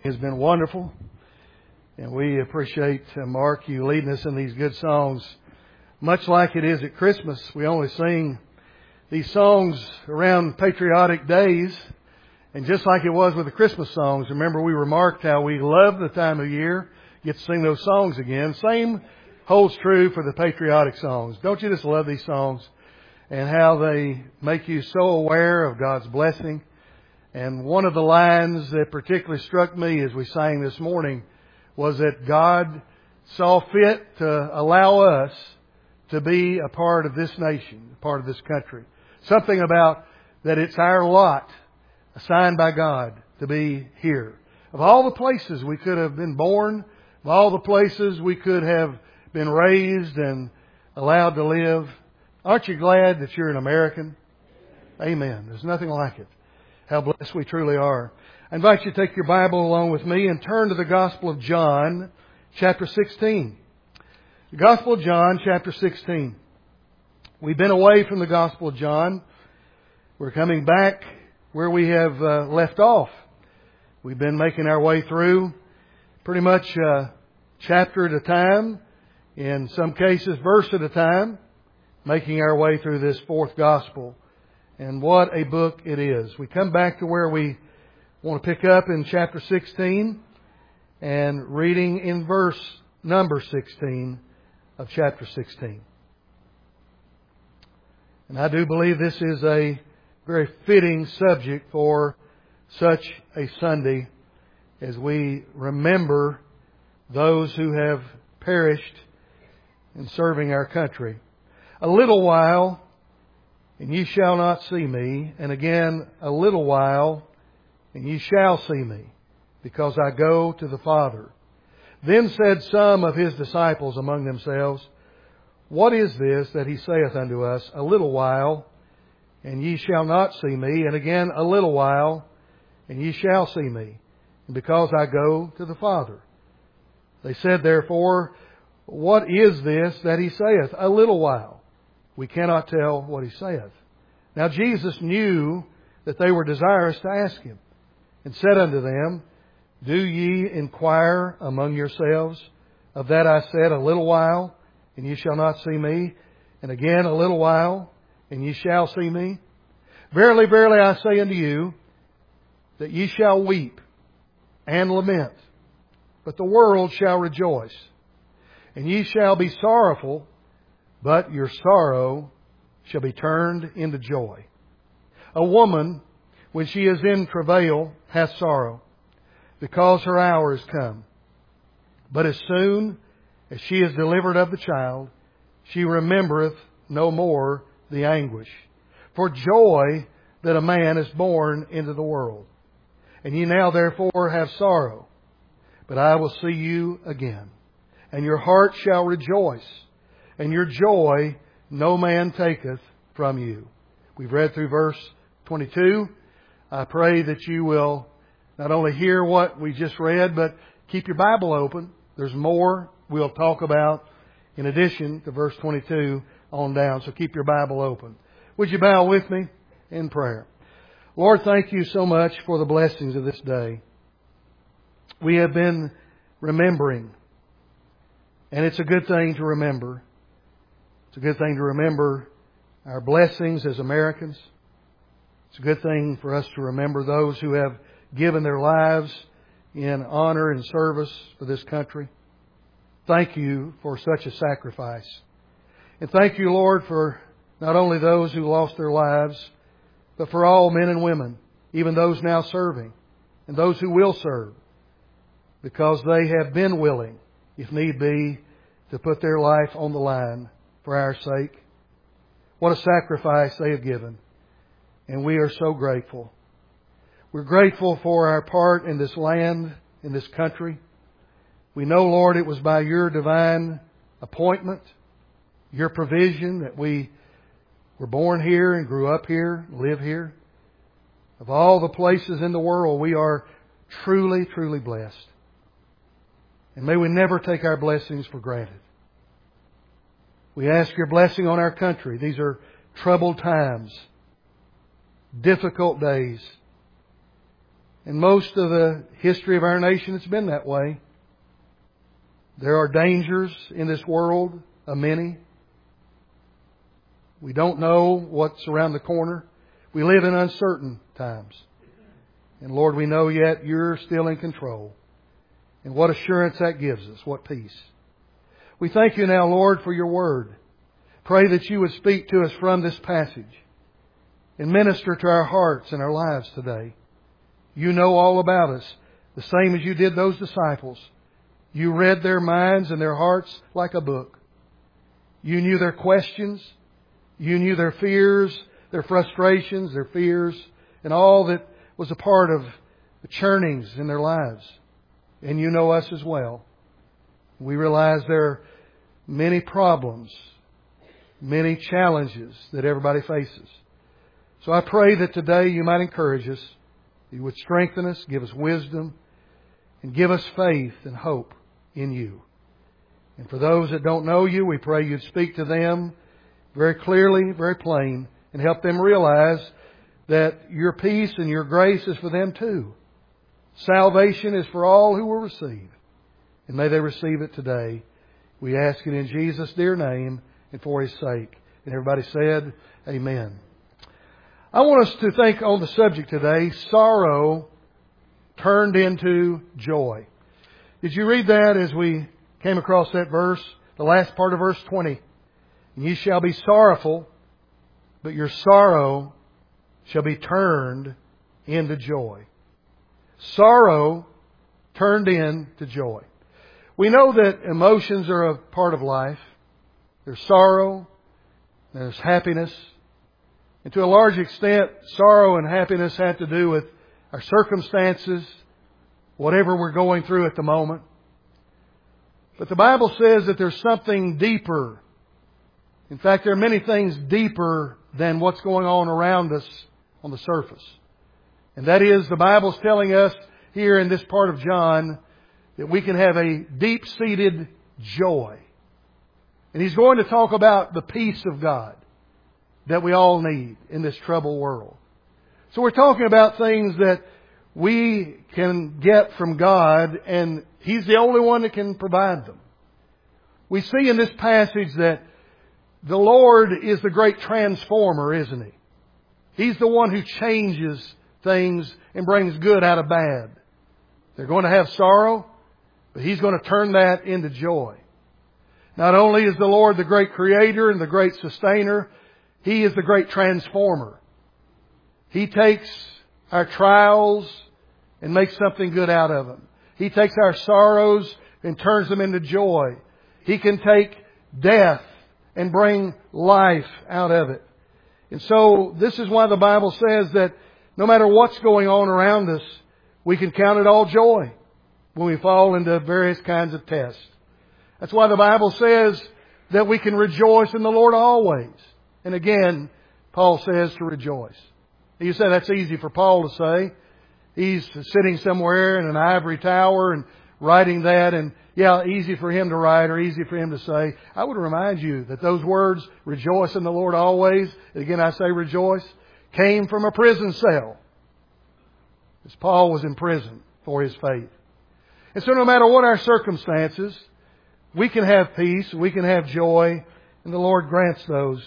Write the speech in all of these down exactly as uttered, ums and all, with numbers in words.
Has been wonderful, and we appreciate uh, Mark, you leading us in these good songs. Much like it is at Christmas, we only sing these songs around patriotic days, and just like it was with the Christmas songs, remember we remarked how we love the time of year, get to sing those songs again. Same holds true for the patriotic songs. Don't you just love these songs and how they make you so aware of God's blessing? And one of the lines that particularly struck me as we sang this morning was that God saw fit to allow us to be a part of this nation, a part of this country. Something about that it's our lot, assigned by God, to be here. Of all the places we could have been born, of all the places we could have been raised and allowed to live, aren't you glad that you're an American? Amen. There's nothing like it. How blessed we truly are. I invite you to take your Bible along with me and turn to the Gospel of John, chapter sixteen. The Gospel of John, chapter sixteen. We've been away from the Gospel of John. We're coming back where we have uh, left off. We've been making our way through pretty much uh, chapter at a time, in some cases verse at a time, making our way through this fourth Gospel. And what a book it is. We come back to where we want to pick up in chapter sixteen and reading in verse number sixteen of chapter sixteen. And I do believe this is a very fitting subject for such a Sunday as we remember those who have perished in serving our country. A little while, and ye shall not see me, and again a little while, and ye shall see me, because I go to the Father. Then said some of his disciples among themselves, What is this that he saith unto us, A little while, and ye shall not see me, and again a little while, and ye shall see me, and because I go to the Father? They said therefore, What is this that he saith, A little while? We cannot tell what he saith. Now Jesus knew that they were desirous to ask him, and said unto them, Do ye inquire among yourselves of that I said, A little while, and ye shall not see me, and again a little while, and ye shall see me? Verily, verily, I say unto you, that ye shall weep and lament, but the world shall rejoice. And ye shall be sorrowful, but your sorrow shall be turned into joy. A woman, when she is in travail, hath sorrow, because her hour is come. But as soon as she is delivered of the child, she remembereth no more the anguish, for joy that a man is born into the world. And ye now therefore have sorrow, but I will see you again, and your heart shall rejoice, and your joy no man taketh from you. We've read through verse twenty-two. I pray that you will not only hear what we just read, but keep your Bible open. There's more we'll talk about in addition to verse twenty-two on down. So keep your Bible open. Would you bow with me in prayer? Lord, thank you so much for the blessings of this day. We have been remembering, and it's a good thing to remember. It's a good thing to remember our blessings as Americans. It's a good thing for us to remember those who have given their lives in honor and service for this country. Thank you for such a sacrifice. And thank you, Lord, for not only those who lost their lives, but for all men and women, even those now serving and those who will serve, because they have been willing, if need be, to put their life on the line for our sake. What a sacrifice they have given. And we are so grateful. We're grateful for our part in this land, in this country. We know, Lord, it was by your divine appointment, your provision, that we were born here and grew up here, live here. Of all the places in the world, we are truly, truly blessed. And may we never take our blessings for granted. We ask your blessing on our country. These are troubled times, difficult days. In most of the history of our nation, it's been that way. There are dangers in this world, a many. We don't know what's around the corner. We live in uncertain times. And Lord, we know yet You're still in control. And what assurance that gives us, what peace. We thank You now, Lord, for Your Word. Pray that You would speak to us from this passage and minister to our hearts and our lives today. You know all about us, the same as You did those disciples. You read their minds and their hearts like a book. You knew their questions. You knew their fears, their frustrations, their fears, and all that was a part of the churnings in their lives. And You know us as well. We realize there are many problems, many challenges that everybody faces. So I pray that today You might encourage us. You would strengthen us, give us wisdom, and give us faith and hope in You. And for those that don't know You, we pray You'd speak to them very clearly, very plain, and help them realize that Your peace and Your grace is for them too. Salvation is for all who will receive. And may they receive it today. We ask it in Jesus' dear name and for His sake. And everybody said, Amen. I want us to think on the subject today, sorrow turned into joy. Did you read that as we came across that verse? The last part of verse twenty. And ye shall be sorrowful, but your sorrow shall be turned into joy. Sorrow turned into joy. We know that emotions are a part of life. There's sorrow, there's happiness. And to a large extent, sorrow and happiness have to do with our circumstances, whatever we're going through at the moment. But the Bible says that there's something deeper. In fact, there are many things deeper than what's going on around us on the surface. And that is, the Bible's telling us here in this part of John that we can have a deep-seated joy. And He's going to talk about the peace of God that we all need in this troubled world. So we're talking about things that we can get from God, and He's the only one that can provide them. We see in this passage that the Lord is the great transformer, isn't He? He's the one who changes things and brings good out of bad. They're going to have sorrow, but He's going to turn that into joy. Not only is the Lord the great creator and the great sustainer, He is the great transformer. He takes our trials and makes something good out of them. He takes our sorrows and turns them into joy. He can take death and bring life out of it. And so this is why the Bible says that no matter what's going on around us, we can count it all joy when we fall into various kinds of tests. That's why the Bible says that we can rejoice in the Lord always. And again, Paul says to rejoice. You say that's easy for Paul to say. He's sitting somewhere in an ivory tower and writing that, and yeah, easy for him to write or easy for him to say. I would remind you that those words, rejoice in the Lord always, and again I say rejoice, came from a prison cell. As Paul was in prison for his faith. And so no matter what our circumstances, we can have peace, we can have joy, and the Lord grants those.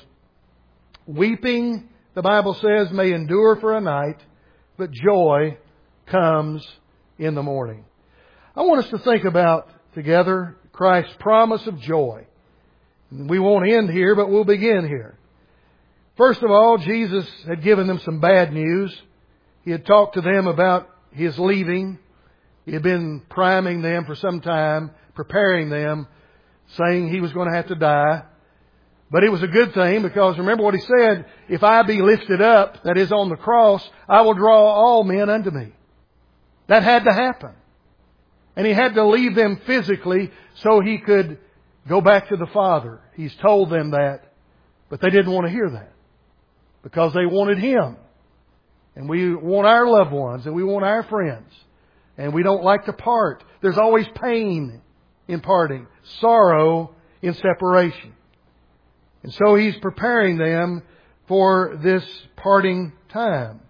Weeping, the Bible says, may endure for a night, but joy comes in the morning. I want us to think about together Christ's promise of joy. We won't end here, but we'll begin here. First of all, Jesus had given them some bad news. He had talked to them about His leaving. He had been priming them for some time, preparing them, saying He was going to have to die. But it was a good thing because remember what He said, if I be lifted up, that is on the cross, I will draw all men unto me. That had to happen. And He had to leave them physically so He could go back to the Father. He's told them that, but they didn't want to hear that because they wanted Him. And we want our loved ones and we want our friends. And we don't like to part. There's always pain in parting, sorrow in separation. And so He's preparing them for this parting time.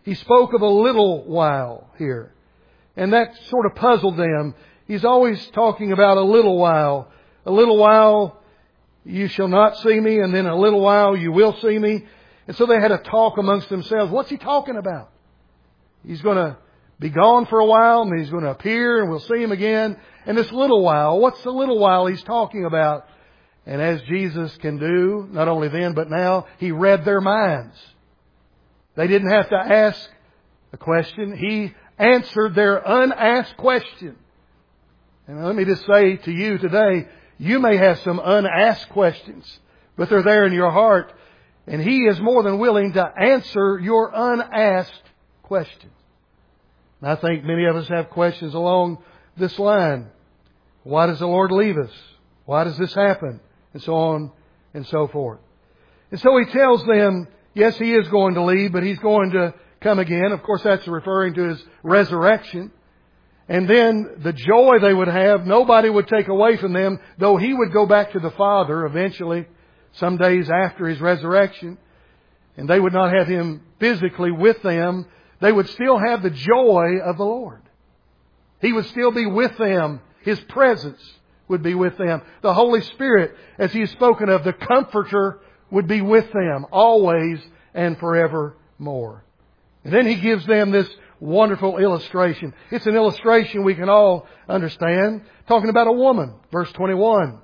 He spoke of a little while here. And that sort of puzzled them. He's always talking about a little while. A little while you shall not see me, and then a little while you will see me. And so they had a talk amongst themselves. What's He talking about? He's going to be gone for a while, and then He's going to appear, and we'll see Him again. And this little while, what's the little while He's talking about? And as Jesus can do, not only then but now, He read their minds. They didn't have to ask a question. He answered their unasked question. And let me just say to you today, you may have some unasked questions, but they're there in your heart. And He is more than willing to answer your unasked questions. And I think many of us have questions along this line. Why does the Lord leave us? Why does this happen? And so on and so forth. And so He tells them, yes, He is going to leave, but He's going to come again. Of course, that's referring to His resurrection. And then the joy they would have, nobody would take away from them, though He would go back to the Father eventually, some days after His resurrection. And they would not have Him physically with them. They would still have the joy of the Lord. He would still be with them. His presence would be with them. The Holy Spirit, as He has spoken of, the Comforter, would be with them always and forevermore. And then He gives them this wonderful illustration. It's an illustration we can all understand. Talking about a woman. Verse twenty-one.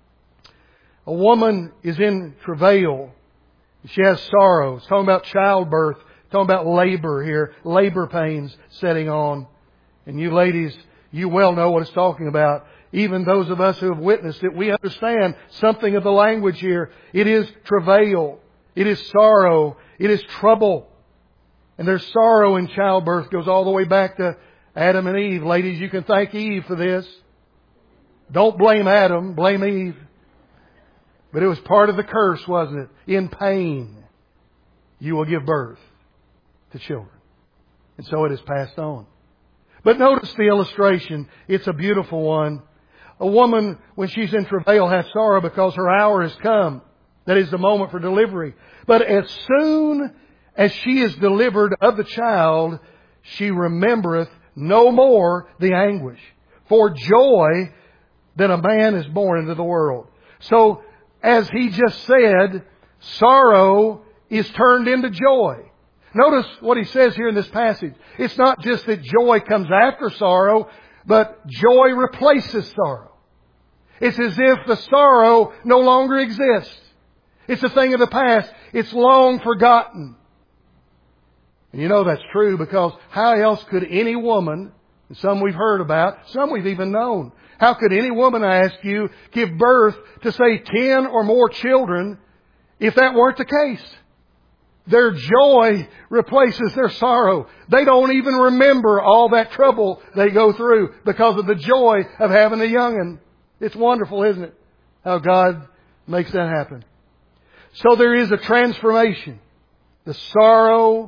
A woman is in travail. She has sorrow. It's talking about childbirth. It's talking about labor here. Labor pains setting on. And you ladies, you well know what it's talking about. Even those of us who have witnessed it, we understand something of the language here. It is travail. It is sorrow. It is trouble. And there's sorrow in childbirth. Goes all the way back to Adam and Eve. Ladies, you can thank Eve for this. Don't blame Adam. Blame Eve. But it was part of the curse, wasn't it? In pain, you will give birth to children. And so it is passed on. But notice the illustration. It's a beautiful one. A woman, when she's in travail, has sorrow because her hour has come. That is the moment for delivery. But as soon as she is delivered of the child, she remembereth no more the anguish. For joy that a man is born into the world. So, as he just said, sorrow is turned into joy. Notice what he says here in this passage. It's not just that joy comes after sorrow, but joy replaces sorrow. It's as if the sorrow no longer exists. It's a thing of the past. It's long forgotten. And you know that's true because how else could any woman, and some we've heard about, some we've even known, how could any woman, I ask you, give birth to say ten or more children if that weren't the case? Their joy replaces their sorrow. They don't even remember all that trouble they go through because of the joy of having a young'un. It's wonderful, isn't it? How God makes that happen. So there is a transformation. The sorrow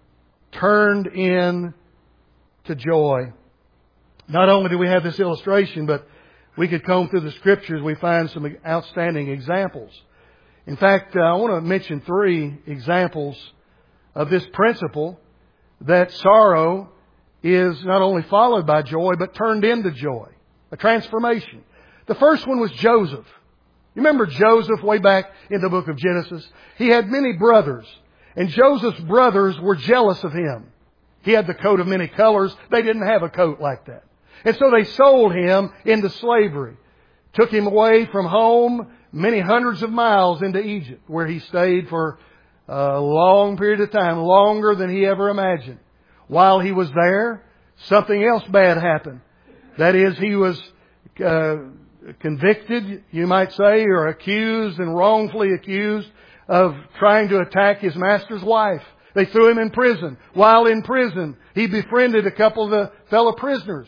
turned in to joy. Not only do we have this illustration, but we could comb through the Scriptures. We find some outstanding examples. In fact, uh, I want to mention three examples of this principle that sorrow is not only followed by joy, but turned into joy. A transformation. The first one was Joseph. You remember Joseph way back in the book of Genesis? He had many brothers, and Joseph's brothers were jealous of him. He had the coat of many colors. They didn't have a coat like that. And so they sold him into slavery. Took him away from home many hundreds of miles into Egypt, where he stayed for a long period of time, longer than he ever imagined. While he was there, something else bad happened. That is, he was uh, convicted, you might say, or accused and wrongfully accused of trying to attack his master's wife. They threw him in prison. While in prison, he befriended a couple of the fellow prisoners.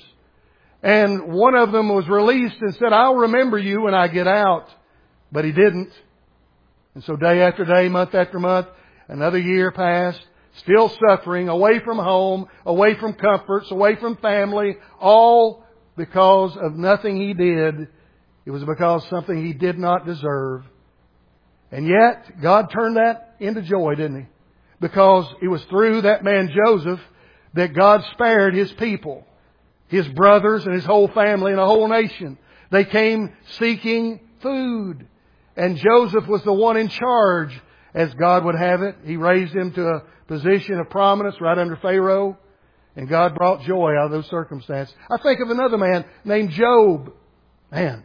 And one of them was released and said, I'll remember you when I get out. But he didn't. And so day after day, month after month, another year passed, still suffering, away from home, away from comforts, away from family, all because of nothing he did. It was because of something he did not deserve. And yet, God turned that into joy, didn't He? because it was through that man Joseph that God spared His people, His brothers and His whole family and a whole nation. They came seeking food. And Joseph was the one in charge, as God would have it. He raised him to a position of prominence right under Pharaoh. And God brought joy out of those circumstances. I think of another man named Job. Man,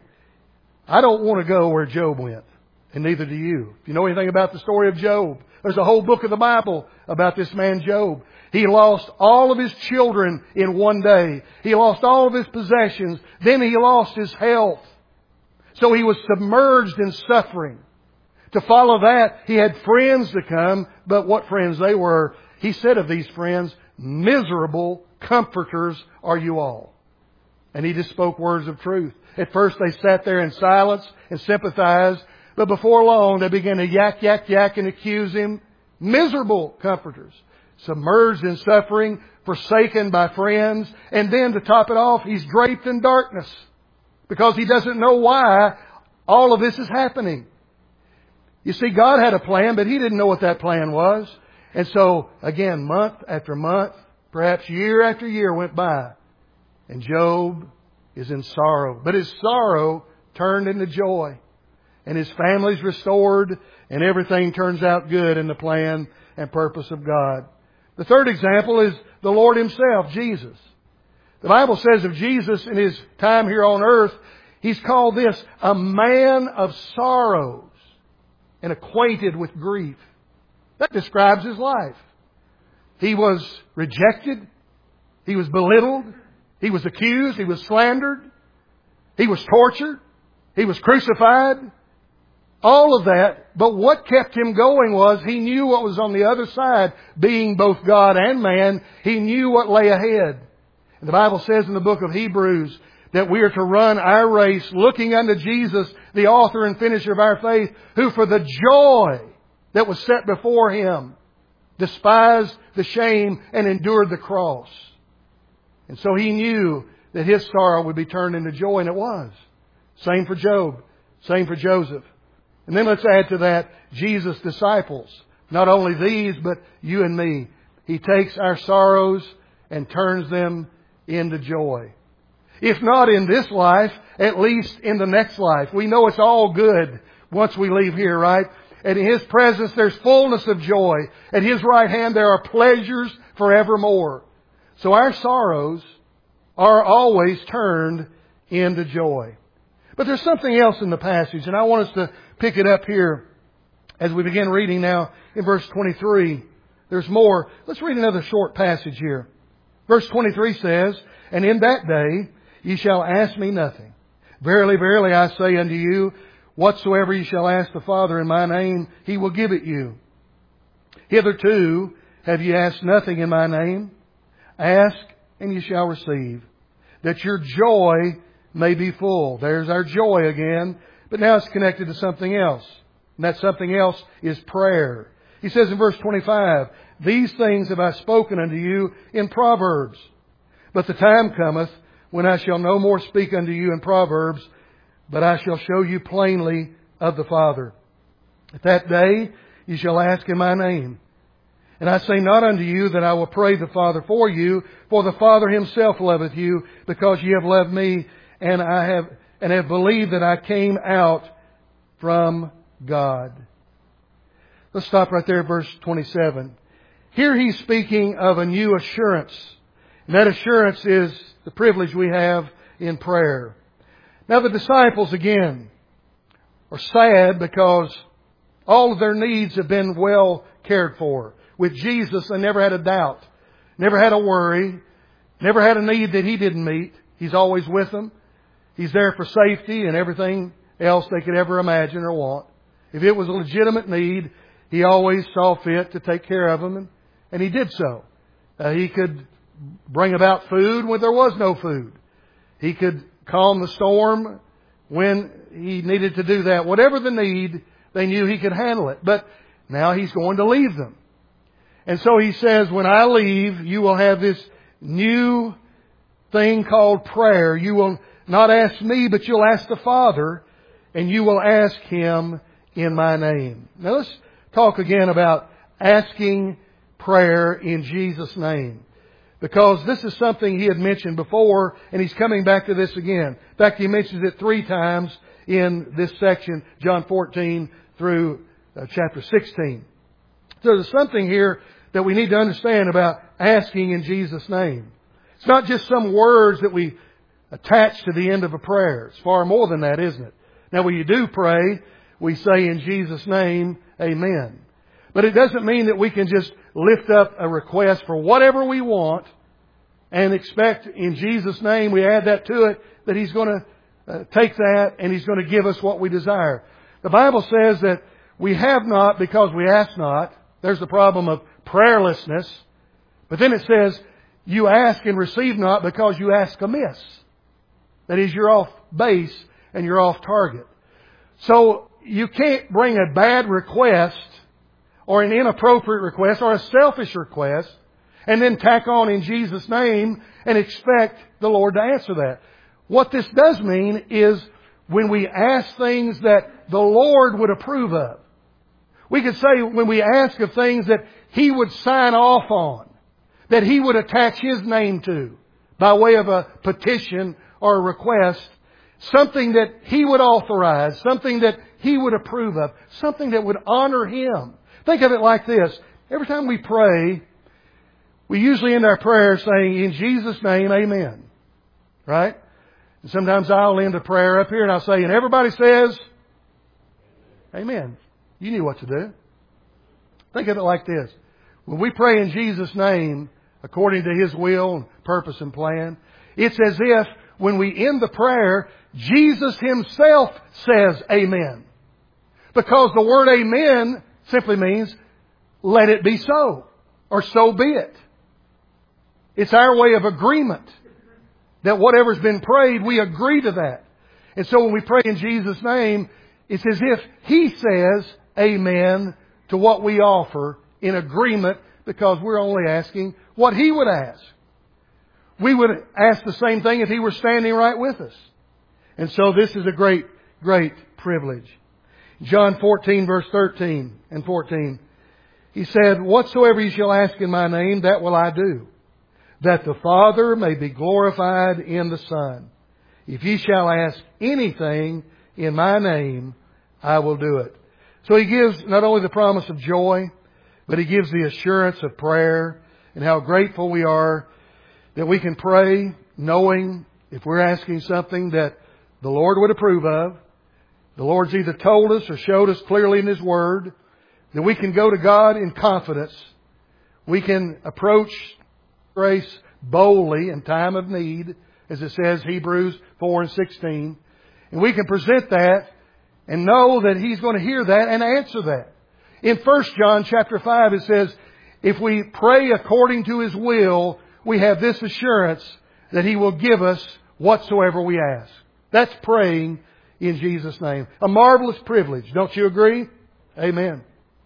I don't want to go where Job went. And neither do you. If you know anything about the story of Job, there's a whole book of the Bible about this man Job. He lost all of his children in one day. He lost all of his possessions. Then he lost his health. So he was submerged in suffering. To follow that, he had friends to come, but what friends they were. He said of these friends, miserable comforters are you all. And he just spoke words of truth. At first they sat there in silence and sympathized, but before long they began to yak, yak, yak and accuse him. Miserable comforters. Submerged in suffering, forsaken by friends, and then to top it off, he's draped in darkness. Because he doesn't know why all of this is happening. You see, God had a plan, but He didn't know what that plan was. And so, again, month after month, perhaps year after year went by. And Job is in sorrow. But his sorrow turned into joy. And his family's restored. And everything turns out good in the plan and purpose of God. The third example is the Lord Himself, Jesus. The Bible says of Jesus in His time here on earth, He's called this a man of sorrows and acquainted with grief. That describes His life. He was rejected. He was belittled. He was accused. He was slandered. He was tortured. He was crucified. All of that. But what kept Him going was He knew what was on the other side. Being both God and man, He knew what lay ahead. And the Bible says in the book of Hebrews that we are to run our race looking unto Jesus, the author and finisher of our faith, who for the joy that was set before Him despised the shame and endured the cross. And so He knew that His sorrow would be turned into joy, and it was. Same for Job. Same for Joseph. And then let's add to that Jesus' disciples. Not only these, but you and me. He takes our sorrows and turns them into joy. If not in this life, at least in the next life. We know it's all good once we leave here, right? And in His presence there's fullness of joy. At His right hand there are pleasures forevermore. So our sorrows are always turned into joy. But there's something else in the passage, and I want us to pick it up here as we begin reading now in verse twenty-three. There's more. Let's read another short passage here. Verse twenty-three says, and in that day ye shall ask me nothing. Verily, verily, I say unto you, whatsoever ye shall ask the Father in my name, He will give it you. Hitherto have ye asked nothing in my name. Ask, and ye shall receive, that your joy may be full. There's our joy again. But now it's connected to something else. And that something else is prayer. He says in verse twenty-five, these things have I spoken unto you in Proverbs. But the time cometh when I shall no more speak unto you in Proverbs, but I shall show you plainly of the Father. At that day you shall ask in my name. And I say not unto you that I will pray the Father for you, for the Father Himself loveth you, because ye have loved me, and I have and have believed that I came out from God. Let's stop right there at verse twenty-seven. Here He's speaking of a new assurance. And that assurance is the privilege we have in prayer. Now the disciples again are sad because all of their needs have been well cared for. With Jesus they never had a doubt, never had a worry, never had a need that He didn't meet. He's always with them. He's there for safety and everything else they could ever imagine or want. If it was a legitimate need, He always saw fit to take care of them, and, and He did so. Uh, he could bring about food when there was no food. He could calm the storm when He needed to do that. Whatever the need, they knew He could handle it. But now He's going to leave them. And so He says, when I leave, you will have this new thing called prayer. You will not ask me, but you'll ask the Father, and you will ask Him in my name. Now let's talk again about asking prayer in Jesus' name. Because this is something He had mentioned before, and He's coming back to this again. In fact, He mentions it three times in this section, John fourteen through uh, chapter sixteen. So there's something here that we need to understand about asking in Jesus' name. It's not just some words that we attach to the end of a prayer. It's far more than that, isn't it? Now, when you do pray, we say in Jesus' name, Amen. But it doesn't mean that we can just lift up a request for whatever we want and expect in Jesus' name, we add that to it, that He's going to uh, take that and He's going to give us what we desire. The Bible says that we have not because we ask not. There's the problem of prayerlessness. But then it says, you ask and receive not because you ask amiss. That is, you're off base and you're off target. So you can't bring a bad request or an inappropriate request or a selfish request and then tack on in Jesus' name and expect the Lord to answer that. What this does mean is when we ask things that the Lord would approve of. We could say when we ask of things that He would sign off on, that He would attach His name to by way of a petition or a request, something that He would authorize, something that He would approve of, something that would honor Him. Think of it like this. Every time we pray, we usually end our prayer saying, in Jesus' name, Amen. Right? And sometimes I'll end a prayer up here and I'll say, and everybody says, Amen. You knew what to do. Think of it like this. When we pray in Jesus' name, according to His will and purpose and plan, it's as if when we end the prayer, Jesus Himself says Amen. Because the word Amen simply means, let it be so, or so be it. It's our way of agreement that whatever's been prayed, we agree to that. And so when we pray in Jesus' name, it's as if He says Amen to what we offer in agreement because we're only asking what He would ask. We would ask the same thing if He were standing right with us. And so this is a great, great privilege. John fourteen verse thirteen and fourteen. He said, whatsoever ye shall ask in my name, that will I do, that the Father may be glorified in the Son. If ye shall ask anything in my name, I will do it. So He gives not only the promise of joy, but He gives the assurance of prayer and how grateful we are that we can pray knowing if we're asking something that the Lord would approve of. The Lord's either told us or showed us clearly in His Word that we can go to God in confidence. We can approach grace boldly in time of need, as it says Hebrews four and sixteen. And we can present that and know that He's going to hear that and answer that. In First John chapter five it says, if we pray according to His will, we have this assurance that He will give us whatsoever we ask. That's praying in Jesus' name. A marvelous privilege. Don't you agree? Amen.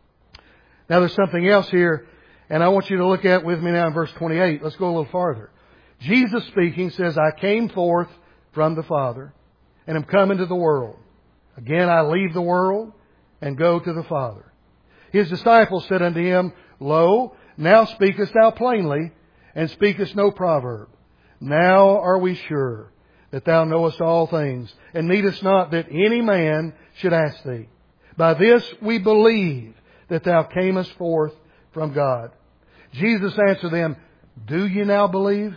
Now there's something else here, and I want you to look at with me now in verse twenty-eight. Let's go a little farther. Jesus speaking says, I came forth from the Father and am come into the world. Again I leave the world and go to the Father. His disciples said unto Him, Lo, now speakest thou plainly, and speakest no proverb. Now are we sure that Thou knowest all things, and needest not that any man should ask Thee. By this we believe that Thou camest forth from God. Jesus answered them, Do ye now believe?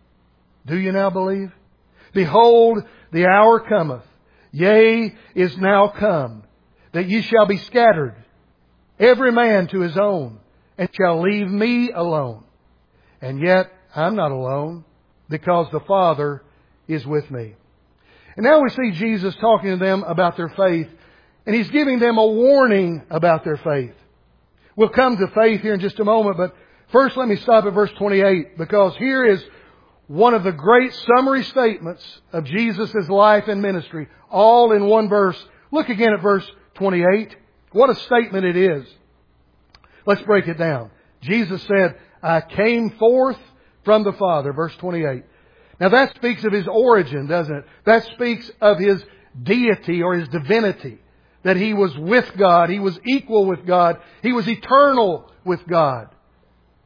Do ye now believe? Behold, the hour cometh, yea, is now come, that ye shall be scattered, every man to his own, and shall leave me alone. And yet I'm not alone, because the Father is with me. And now we see Jesus talking to them about their faith, and He's giving them a warning about their faith. We'll come to faith here in just a moment, but first let me stop at verse twenty-eight, because here is one of the great summary statements of Jesus' life and ministry, all in one verse. Look again at verse twenty-eight. What a statement it is. Let's break it down. Jesus said, I came forth from the Father, verse twenty-eight. Now that speaks of His origin, doesn't it? That speaks of His deity or His divinity. That He was with God. He was equal with God. He was eternal with God.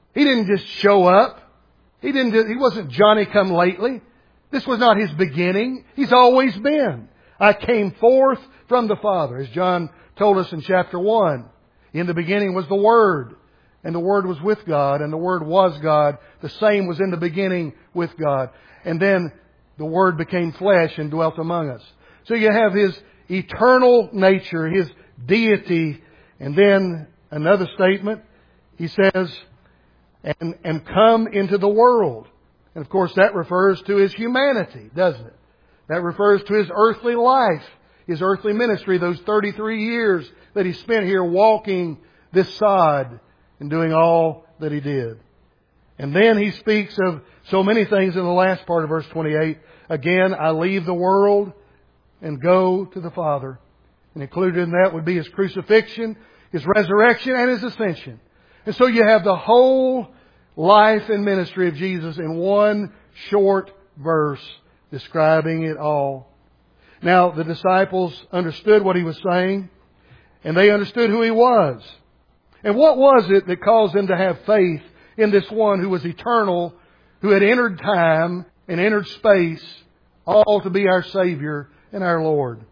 He didn't just show up. He didn't. He wasn't Johnny come lately. This was not His beginning. He's always been. I came forth from the Father, as John told us in chapter one. In the beginning was the Word, and the Word was with God, and the Word was God. The same was in the beginning with God. And then the Word became flesh and dwelt among us. So you have His eternal nature, His deity, and then another statement, He says, and, and come into the world. And of course that refers to His humanity, doesn't it? That refers to His earthly life, His earthly ministry, those thirty-three years that He spent here walking this sod and doing all that He did. And then He speaks of so many things in the last part of verse twenty-eight. Again, I leave the world and go to the Father. And included in that would be His crucifixion, His resurrection, and His ascension. And so you have the whole life and ministry of Jesus in one short verse describing it all. Now, the disciples understood what He was saying, and they understood who He was. And what was it that caused them to have faith in this one who was eternal, who had entered time and entered space, all to be our Savior and our Lord?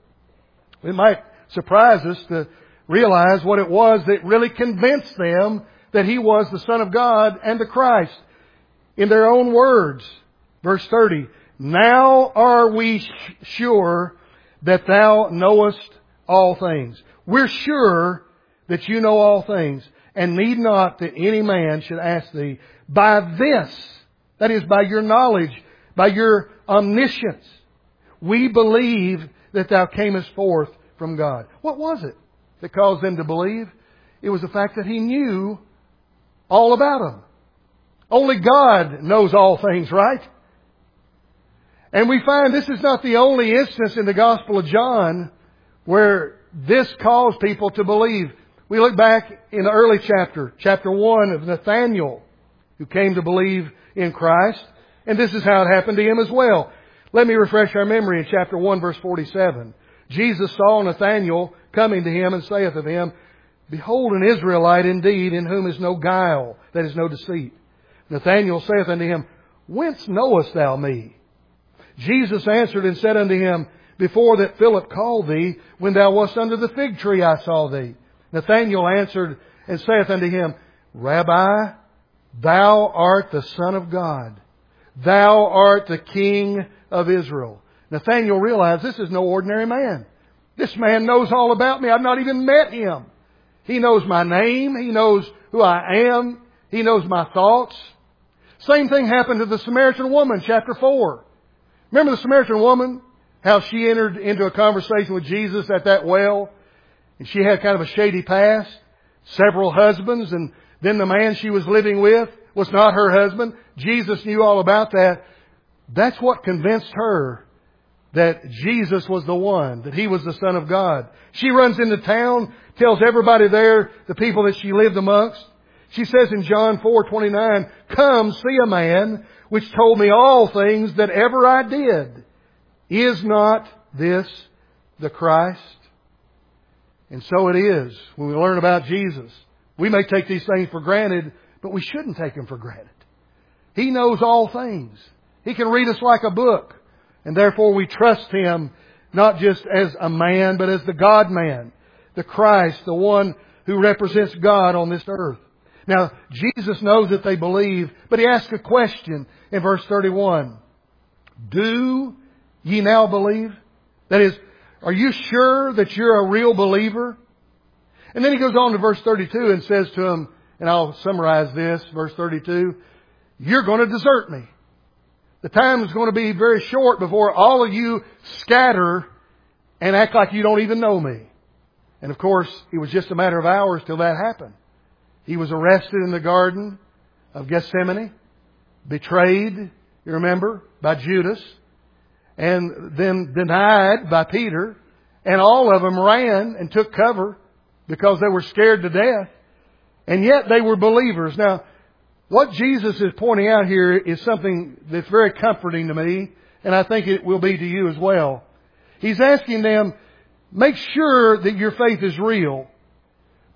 It might surprise us to realize what it was that really convinced them that He was the Son of God and the Christ. In their own words, verse thirty, now are we sure that Thou knowest all things. We're sure that You know all things, and need not that any man should ask Thee. By this, that is by Your knowledge, by Your omniscience, we believe that Thou camest forth from God. What was it that caused them to believe? It was the fact that He knew all about them. Only God knows all things, right? And we find this is not the only instance in the Gospel of John where this caused people to believe. We look back in the early chapter, chapter one of Nathanael, who came to believe in Christ. And this is how it happened to him as well. Let me refresh our memory in chapter one, verse forty-seven. Jesus saw Nathanael coming to Him and saith of him, Behold an Israelite indeed, in whom is no guile, that is no deceit. Nathanael saith unto him, Whence knowest thou me? Jesus answered and said unto him, Before that Philip called thee, when thou wast under the fig tree, I saw thee. Nathanael answered and saith unto him, Rabbi, thou art the Son of God. Thou art the King of Israel. Nathanael realized this is no ordinary man. This man knows all about me. I've not even met him. He knows my name. He knows who I am. He knows my thoughts. Same thing happened to the Samaritan woman, chapter four. Remember the Samaritan woman? How she entered into a conversation with Jesus at that well. And she had kind of a shady past. Several husbands. And then the man she was living with was not her husband. Jesus knew all about that. That's what convinced her that Jesus was the one, that He was the Son of God. She runs into town, tells everybody there, the people that she lived amongst. She says in John four twenty-nine, Come, see a man which told me all things that ever I did. Is not this the Christ? And so it is when we learn about Jesus. We may take these things for granted, but we shouldn't take them for granted. He knows all things. He can read us like a book. And therefore we trust Him not just as a man, but as the God-man, the Christ, the one who represents God on this earth. Now, Jesus knows that they believe, but He asks a question in verse thirty-one. Do ye now believe? That is, are you sure that you're a real believer? And then He goes on to verse thirty-two and says to them, and I'll summarize this, verse thirty-two, You're going to desert me. The time is going to be very short before all of you scatter and act like you don't even know me. And of course, it was just a matter of hours till that happened. He was arrested in the Garden of Gethsemane, betrayed, you remember, by Judas, and then denied by Peter, and all of them ran and took cover because they were scared to death. And yet they were believers. Now, what Jesus is pointing out here is something that's very comforting to me, and I think it will be to you as well. He's asking them, make sure that your faith is real.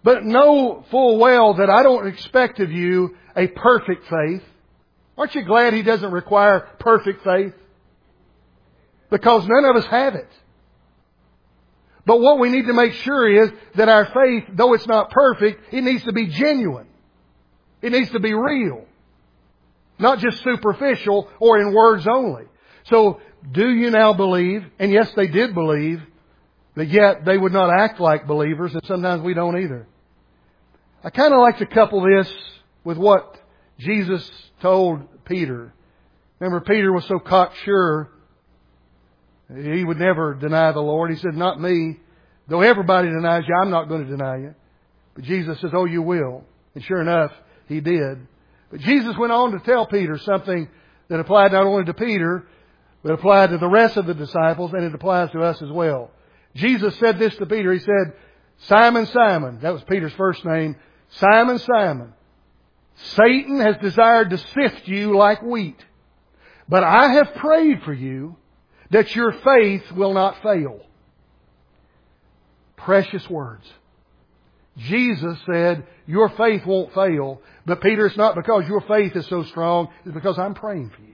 but know full well that I don't expect of you a perfect faith. Aren't you glad He doesn't require perfect faith? Because none of us have it. But what we need to make sure is that our faith, though it's not perfect, it needs to be genuine. It needs to be real. Not just superficial or in words only. So, do you now believe? And yes, they did believe. But yet, they would not act like believers. And sometimes we don't either. I kind of like to couple this with what Jesus told Peter. Remember, Peter was so cocksure. He would never deny the Lord. He said, not me. Though everybody denies you, I'm not going to deny you. But Jesus says, oh, you will. And sure enough, He did. But Jesus went on to tell Peter something that applied not only to Peter, but applied to the rest of the disciples, and it applies to us as well. Jesus said this to Peter. He said, Simon, Simon, that was Peter's first name, Simon, Simon, Satan has desired to sift you like wheat. But I have prayed for you that your faith will not fail. Precious words. Jesus said, your faith won't fail. But Peter, it's not because your faith is so strong. It's because I'm praying for you.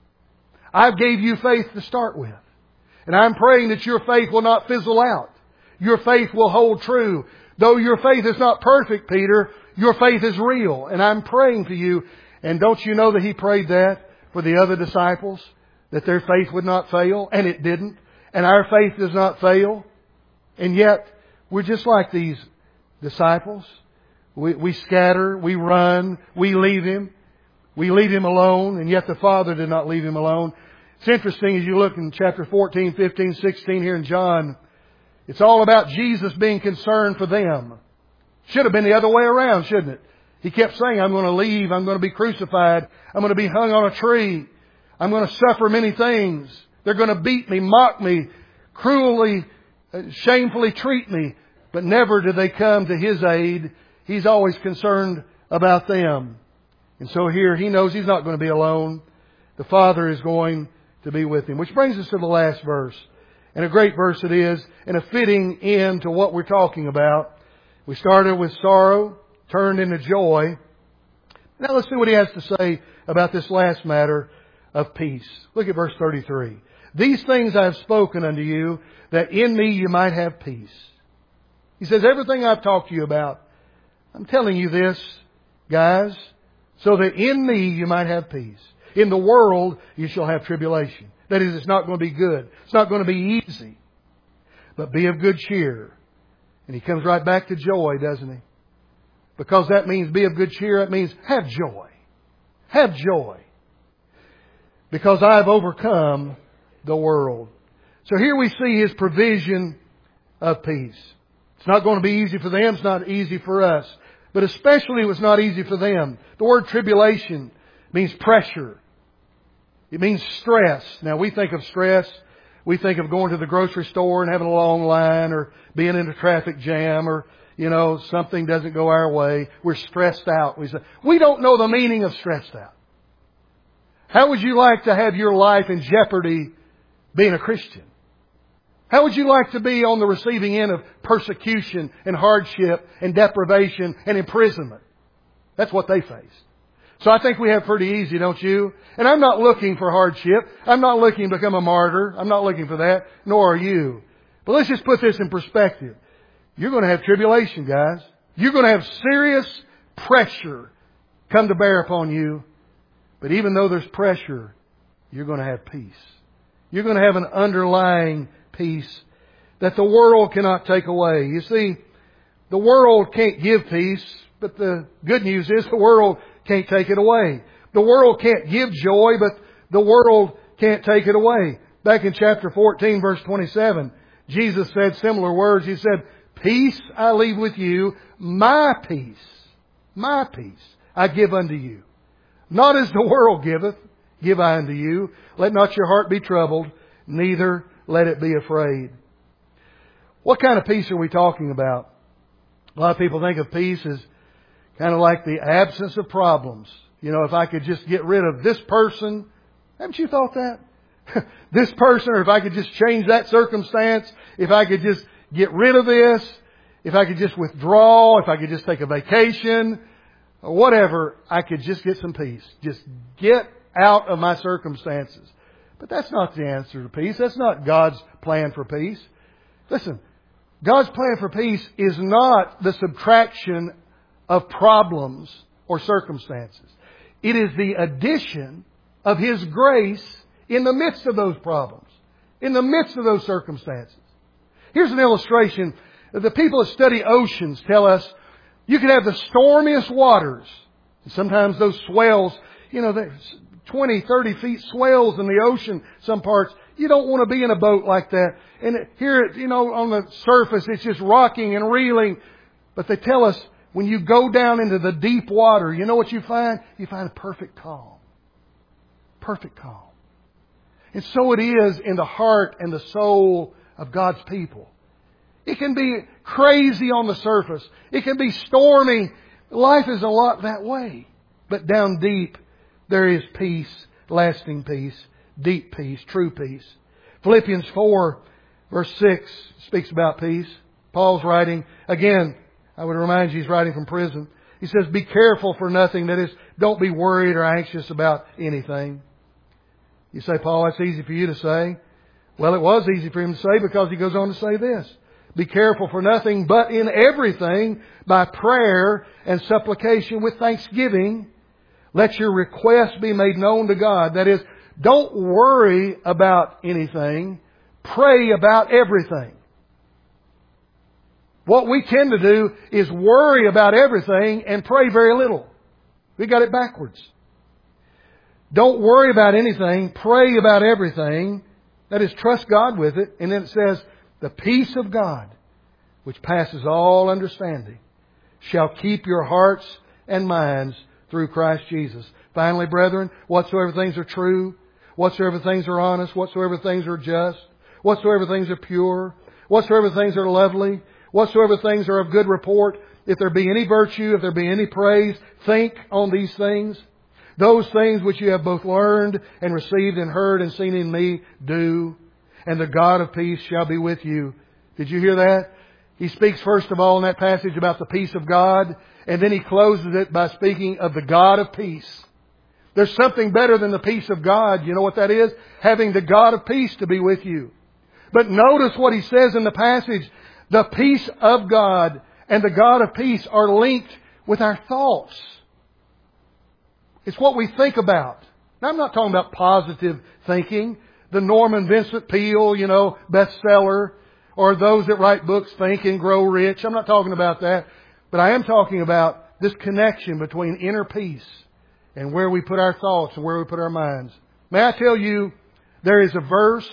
I gave you faith to start with. And I'm praying that your faith will not fizzle out. Your faith will hold true. Though your faith is not perfect, Peter, your faith is real. And I'm praying for you. And don't you know that He prayed that for the other disciples? That their faith would not fail. And it didn't. And our faith does not fail. And yet, we're just like these disciples. We, we scatter, we run, we leave Him. We leave Him alone, and yet the Father did not leave Him alone. It's interesting as you look in chapter fourteen, fifteen, sixteen here in John. It's all about Jesus being concerned for them. Should have been the other way around, shouldn't it? He kept saying, I'm going to leave, I'm going to be crucified, I'm going to be hung on a tree, I'm going to suffer many things. They're going to beat me, mock me, cruelly, shamefully treat me. But never do they come to His aid. He's always concerned about them. And so here He knows He's not going to be alone. The Father is going to be with Him. Which brings us to the last verse. And a great verse it is, and a fitting end to what we're talking about. We started with sorrow, turned into joy. Now let's see what He has to say about this last matter of peace. Look at verse thirty-three. These things I have spoken unto you, that in me you might have peace. He says, everything I've talked to you about, I'm telling you this, guys, so that in me you might have peace. In the world you shall have tribulation. That is, it's not going to be good. It's not going to be easy. But be of good cheer. And He comes right back to joy, doesn't He? Because that means be of good cheer. That means have joy. Have joy. Because I have overcome the world. So here we see His provision of peace. It's not going to be easy for them. It's not easy for us. But especially it was not easy for them. The word tribulation means pressure. It means stress. Now we think of stress. We think of going to the grocery store and having a long line or being in a traffic jam or, you know, something doesn't go our way. We're stressed out. We say, we don't know the meaning of stressed out. How would you like to have your life in jeopardy being a Christian? How would you like to be on the receiving end of persecution and hardship and deprivation and imprisonment? That's what they faced. So I think we have pretty easy, don't you? And I'm not looking for hardship. I'm not looking to become a martyr. I'm not looking for that. Nor are you. But let's just put this in perspective. You're going to have tribulation, guys. You're going to have serious pressure come to bear upon you. But even though there's pressure, you're going to have peace. You're going to have an underlying peace that the world cannot take away. You see, the world can't give peace, but the good news is the world can't take it away. The world can't give joy, but the world can't take it away. Back in chapter fourteen, verse twenty-seven, Jesus said similar words. He said, peace I leave with you, my peace, my peace I give unto you. Not as the world giveth, give I unto you. Let not your heart be troubled, neither let it be afraid. What kind of peace are we talking about? A lot of people think of peace as kind of like the absence of problems. You know, if I could just get rid of this person. Haven't you thought that? This person, or if I could just change that circumstance. If I could just get rid of this. if I could just withdraw, if I could just take a vacation, or whatever, I could just get some peace. Just get out of my circumstances. But that's not the answer to peace. That's not God's plan for peace. Listen, God's plan for peace is not the subtraction of problems or circumstances. It is the addition of His grace in the midst of those problems, in the midst of those circumstances. Here's an illustration. The people that study oceans tell us you can have the stormiest waters. Sometimes those swells, you know, there's twenty, thirty feet swells in the ocean, some parts. You don't want to be in a boat like that. And here, you know, on the surface, it's just rocking and reeling. But they tell us when you go down into the deep water, you know what you find? You find a perfect calm. Perfect calm. And so it is in the heart and the soul of God's people. It can be crazy on the surface. It can be stormy. Life is a lot that way. But down deep, there is peace, lasting peace, deep peace, true peace. Philippians four, verse six speaks about peace. Paul's writing, again, I would remind you he's writing from prison. He says, be careful for nothing. That is, don't be worried or anxious about anything. You say, Paul, that's easy for you to say. Well, it was easy for him to say because he goes on to say this. Be careful for nothing, but in everything, by prayer and supplication with thanksgiving, let your requests be made known to God. That is, don't worry about anything. Pray about everything. What we tend to do is worry about everything and pray very little. We got it backwards. Don't worry about anything. Pray about everything. That is, trust God with it. And then it says, the peace of God, which passes all understanding, shall keep your hearts and minds through Christ Jesus. Finally, brethren, whatsoever things are true, whatsoever things are honest, whatsoever things are just, whatsoever things are pure, whatsoever things are lovely, whatsoever things are of good report, if there be any virtue, if there be any praise, think on these things. Those things which you have both learned and received and heard and seen in me, do. And the God of peace shall be with you. Did you hear that? He speaks first of all in that passage about the peace of God. And then he closes it by speaking of the God of peace. There's something better than the peace of God. You know what that is? Having the God of peace to be with you. But notice what he says in the passage. The peace of God and the God of peace are linked with our thoughts. It's what we think about. Now, I'm not talking about positive thinking. The Norman Vincent Peale, you know, bestseller. Or those that write books, Think and Grow Rich. I'm not talking about that. But I am talking about this connection between inner peace and where we put our thoughts and where we put our minds. May I tell you, there is a verse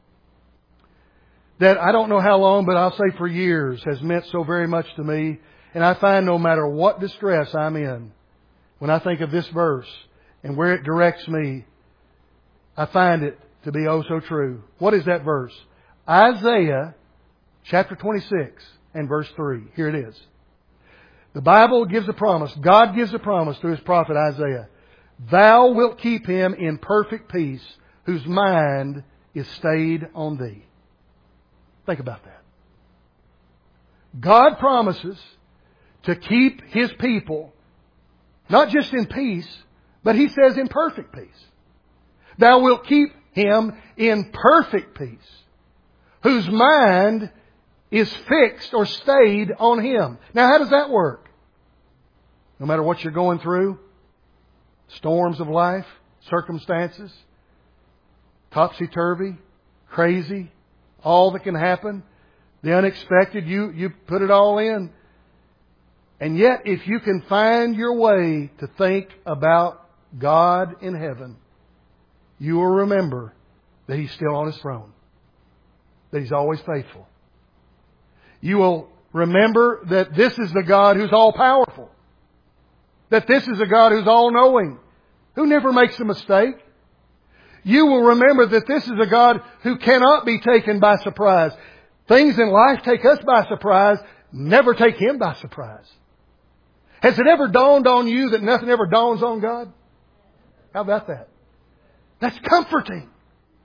that I don't know how long, but I'll say for years has meant so very much to me. And I find no matter what distress I'm in, when I think of this verse and where it directs me, I find it to be oh so true. What is that verse? Isaiah chapter twenty-six and verse three. Here it is. The Bible gives a promise. God gives a promise through His prophet Isaiah. Thou wilt keep him in perfect peace, whose mind is stayed on Thee. Think about that. God promises to keep His people not just in peace, but He says in perfect peace. Thou wilt keep him in perfect peace, whose mind is fixed or stayed on Him. Now, how does that work? No matter what you're going through, storms of life, circumstances, topsy-turvy, crazy, all that can happen, the unexpected, you, you put it all in. And yet, if you can find your way to think about God in heaven, you will remember that He's still on His throne. That He's always faithful. You will remember that this is the God who's all powerful. That this is a God who's all knowing. Who never makes a mistake. You will remember that this is a God who cannot be taken by surprise. Things in life take us by surprise. Never take Him by surprise. Has it ever dawned on you that nothing ever dawns on God? How about that? That's comforting.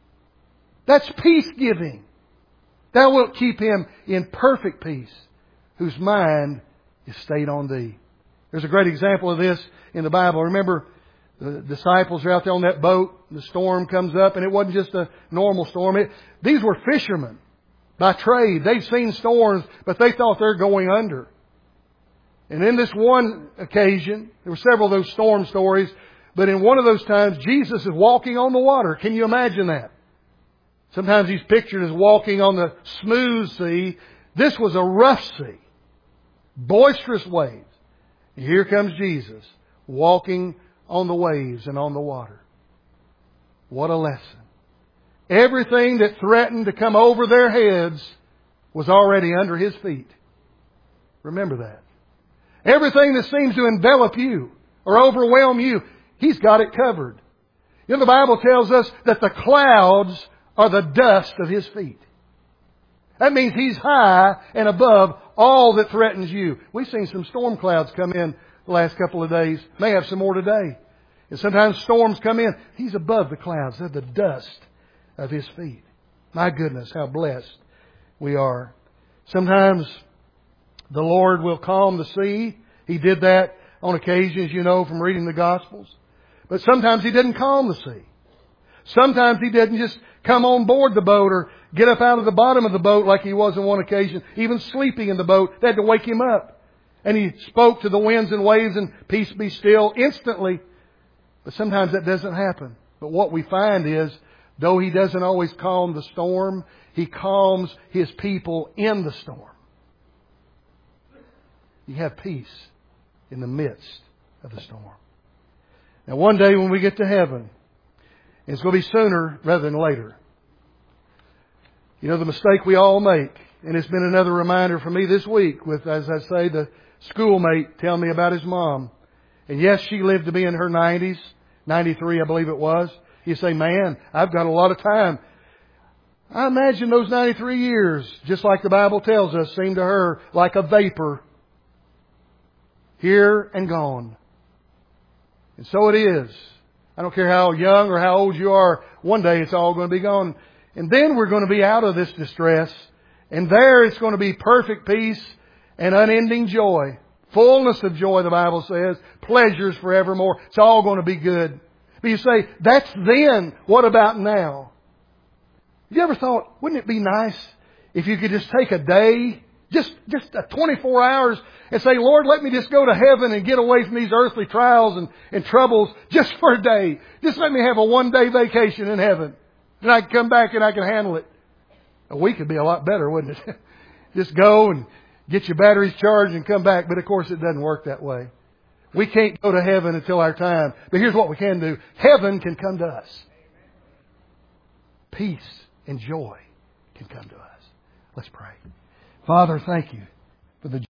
That's peace-giving. Thou wilt keep him in perfect peace, whose mind is stayed on Thee. There's a great example of this in the Bible. Remember, the disciples are out there on that boat. The storm comes up, and it wasn't just a normal storm. It, these were fishermen by trade. They've seen storms, but they thought they're going under. And in this one occasion, there were several of those storm stories, but in one of those times, Jesus is walking on the water. Can you imagine that? Sometimes He's pictured as walking on the smooth sea. This was a rough sea. Boisterous waves. And here comes Jesus walking on the waves and on the water. What a lesson. Everything that threatened to come over their heads was already under His feet. Remember that. Everything that seems to envelop you or overwhelm you, He's got it covered. You know, the Bible tells us that the clouds are the dust of His feet. That means He's high and above all that threatens you. We've seen some storm clouds come in the last couple of days. May have some more today. And sometimes storms come in. He's above the clouds. They're the dust of His feet. My goodness, how blessed we are. Sometimes the Lord will calm the sea. He did that on occasions, you know, from reading the Gospels. But sometimes He didn't calm the sea. Sometimes He didn't just come on board the boat or get up out of the bottom of the boat like He was on one occasion. Even sleeping in the boat, they had to wake Him up. And He spoke to the winds and waves and peace be still instantly. But sometimes that doesn't happen. But what we find is, though He doesn't always calm the storm, He calms His people in the storm. You have peace in the midst of the storm. Now one day when we get to heaven, and it's going to be sooner rather than later. You know, the mistake we all make, and it's been another reminder for me this week with, as I say, the schoolmate telling me about his mom. And yes, she lived to be in her nineties, ninety-three I believe it was. You say, man, I've got a lot of time. I imagine those ninety-three years, just like the Bible tells us, seemed to her like a vapor. Here and gone. And so it is. I don't care how young or how old you are, one day it's all going to be gone. And then we're going to be out of this distress. And there it's going to be perfect peace and unending joy. Fullness of joy, the Bible says. Pleasures forevermore. It's all going to be good. But you say, that's then. What about now? Have you ever thought, wouldn't it be nice if you could just take a day, just, just a twenty-four hours, and say, Lord, let me just go to heaven and get away from these earthly trials and, and troubles just for a day. Just let me have a one-day vacation in heaven. And I can come back and I can handle it. A week would be a lot better, wouldn't it? Just go and get your batteries charged and come back. But of course it doesn't work that way. We can't go to heaven until our time. But here's what we can do. Heaven can come to us. Peace and joy can come to us. Let's pray. Father, thank You for the